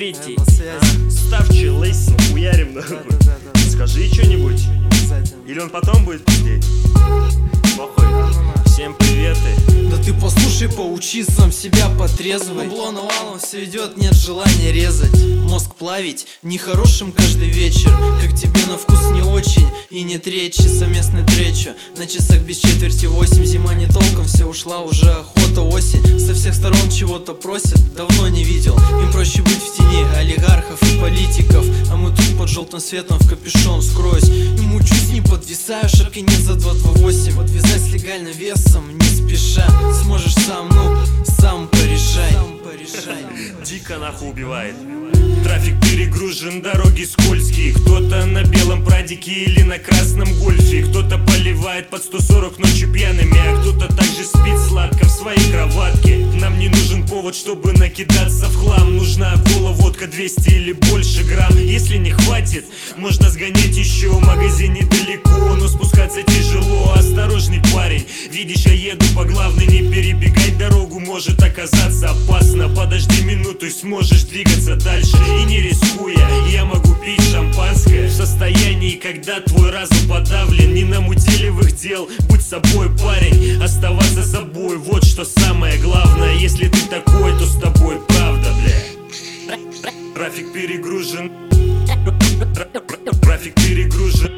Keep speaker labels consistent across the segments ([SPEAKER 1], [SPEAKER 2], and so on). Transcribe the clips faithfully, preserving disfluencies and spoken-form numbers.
[SPEAKER 1] Третий.
[SPEAKER 2] На связи.
[SPEAKER 1] Ставчи, лейс, хуярим нахуй.
[SPEAKER 2] Да, да, да, да.
[SPEAKER 1] Скажи что-нибудь.
[SPEAKER 2] Обязательно.
[SPEAKER 1] Или он потом будет пиздеть? Похуй. Всем приветы.
[SPEAKER 2] Да ты послушай, поучи сам себя потрезвый. Бабло навалом все идет, нет желания резать. Мозг плавить нехорошим каждый вечер. Как тебе на вкус не очень и нет речи. Совместный тречу на часах без четверти восемь. Зима не толком, все ушла, уже охота, осень. Со всех сторон чего-то просят, давно не видел. Им проще быть в тени олигархов и политиков. А мы тут под желтым светом в капюшон скроюсь. И мучусь, не подвисаю, шапки нет за два два восемь. Подвязать с легальным весом не спеша. Сможешь сам, ну, сам порешай. Сам порешай.
[SPEAKER 1] Дико нахуй убивает. Трафик перегружен, дороги скользкие. Кто-то на белом прадике или на красном гольфе. Кто-то поливает под сто сорок ночью пьяными, а кто-то также спит сладко в своей кроватке. Нам не нужен повод, чтобы накидаться в хлам. Нужна кола, водка, двести или больше грамм. Если не хватит, можно сгонять еще. Магазин недалеко, но спускаться тяжело. Осторожный парень, видишь, я еду по главной. Не перебегай дорогу, может оказаться опасно. Подожди минуту и сможешь двигаться дальше. И не рискуя, я могу пить шампанское в состоянии, когда твой разум подавлен. Не намуделевых дел, будь собой, парень. Оставаться собой, вот что самое главное. Если ты такой, то с тобой правда, бля. Трафик перегружен. Трафик перегружен.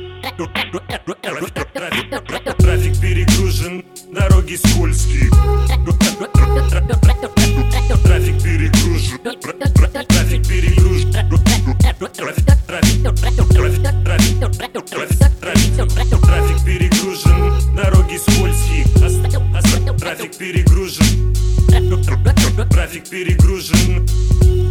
[SPEAKER 1] Трафик перегружен. Дороги скользкие. Трафик перегружен. Трафик перегружен. Трафик перегружен. Дороги скользкие. Трафик перегружен. Трафик перегружен.